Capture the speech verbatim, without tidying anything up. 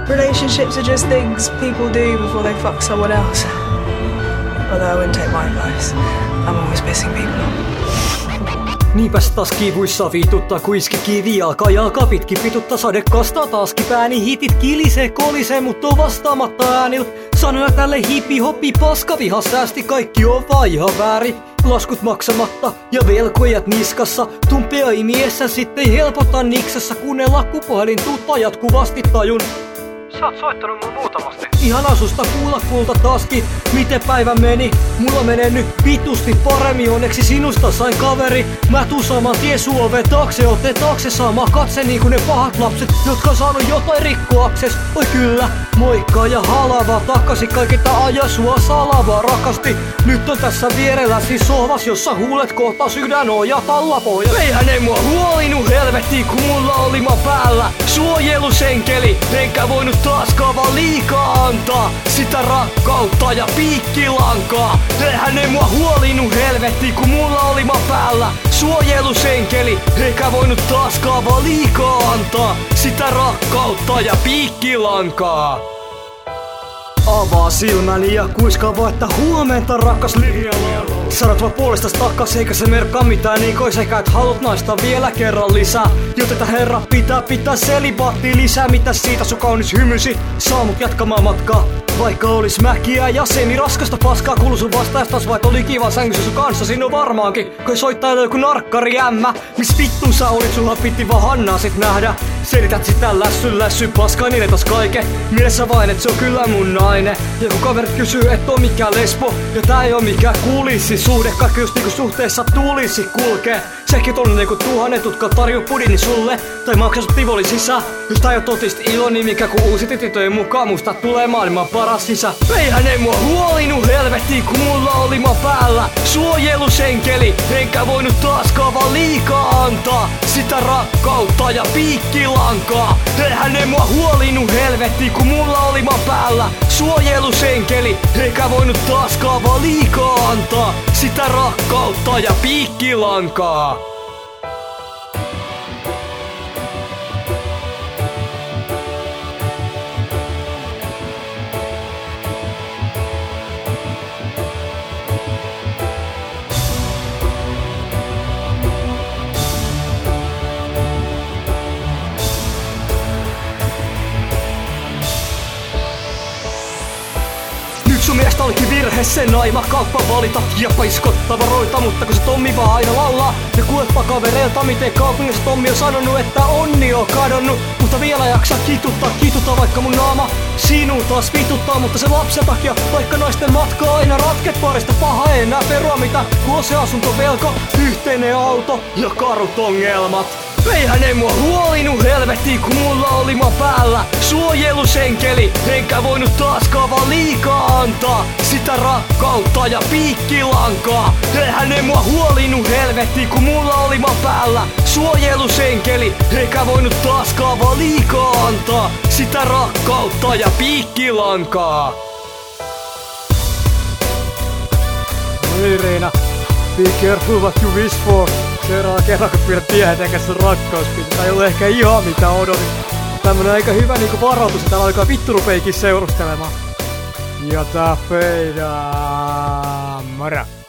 Relationships are just things people do before they fuck someone else. Although I wouldn't take my advice. I'm always pissing people off. Niinpäs taas kivuissa vituttaa, kun iski kivi alkaa jalka pitkin vituttaa. Sade kastaa taaskin pääni, hitit kilisee, kolisee, mut on vastaamatta äänillä. Sanoja tälle hippi hoppi paska viha säästi, kaikki on vaan ihan väärin. Laskut maksamatta ja velkojat niskassa. Tumpea imiessä sitten helpota niksessä, kun ne lakkupuhelin tuttaa jatkuvasti tajun. Sä oot soittanut mun muutamasti. Ihana susta kuulla kulta taaskin, miten päivä meni. Mulla menee nyt vitusti paremmin, onneksi sinusta sain kaveri. Mä tuun saamaan tien sun oven taakse, otten taakse saamaan katse niinku ne pahat lapset, jotka on saanut jotain rikkoakses. Oi kyllä, moikka ja halavaa, takaisin kaikilta aja sua salavaa rakasti. Nyt on tässä vierelläsi sohvas, jossa huulet kohta sydän ojata lapoja. Eihän ei mua huolinut helvettiin, kun mulla oli mä päällä suojelusenkeli, enkä voinut taaskaan vaan liikaa antaa sitä rakkautta ja piikkilankaa. Eihän ei mua huolinut helvetti, kun mulla oli mä päällä suojelusenkeli, eikä voinut taaskaan vaan liikaa antaa sitä rakkautta ja piikkilankaa. Avaa silmäni ja kuiskaa vaan, että huomenta rakas Liiala. Sanot vaan puolestas takas, eikä se merkkaa mitään niin sekä et halut naista vielä kerran lisää. Joten herra pitää pitää selibaattia lisää, mitä siitä sun kaunis hymysi saa mut jatkamaan matkaa. Vaikka olis mäkiä ja semi raskasta paskaa, kuulu sun vastaajastas, vaikka oli kiva sängyssä sun kanssa, siinä on varmaankin. Kai soittaa joku narkkari ämmä, mis vittu sä olit, sulla piti vaan Hannaa sit nähdä. Selität sitä lässy lässy paskaa, niin etas kaiken mielessä vain, et se on kyllä mun nainen. Ja kun kaverit kysyy, et on mikään lesbo ja tää ei oo mikään kulissi suhde, kaikki just niinku suhteessa tulisi kulkee. Sekin on niinku tuhannet, jotka tarjoo pudini sulle tai maksaa sut tivoli sisään. Jos tää ei oo totist iloni, mikä kun uusi tititojen mukaan musta tulee maailman paras sisä. Eihän ei mua huolinut helvettiin, kun mulla oli mä päällä suojelusenkeli, enkä voinut taaskaan vaan liikaa antaa sitä rakkautta ja piikkilankaa. Eihän ei mua huolinut helvettiin, kun mulla oli mä päällä suojelusenkeli, eikä voinut taaskaan vaan liikaa antaa sitä rakkautta ja piikkilankaa. Sun mielestä olikin virhe sen naima kauppa valita ja paiskot tavaroita, mutta kun se Tommi vaan aina laulaa ja kuuletpa kavereilta, miten kaupungissa Tommi on sanonut, että onni on kadonnut. Mutta vielä jaksaa kituttaa, kituttaa vaikka mun naama sinun taas vituttaa, mutta se lapsen takia vaikka naisten matkaa aina ratket parista paha ei enää perua mitä, kun on se asuntovelko, yhteinen auto ja karut ongelmat. Eihän ei mua huolinut helvettiin, kun mulla oli mä päällä suojelusenkeli, enkä voinut taaskaan vaan liikaa antaa sitä rakkautta ja piikkilankaa. Eihän ei mua huolinut helvettiin, kun mulla oli mä päällä suojelusenkeli, enkä voinut taaskaan vaan liikaa antaa sitä rakkautta ja piikkilankaa. Hei Reina, be careful what you wish for. Seuraava kerran kun pyydät tiedetään sun rakkauspinta, tää ei ole ehkä ihan mitä odotin. Tämmönen aika hyvä niinku varoitus, että täällä alkaa vittu rupeikin seurustelemaan. Ja tää feidaa. Moro.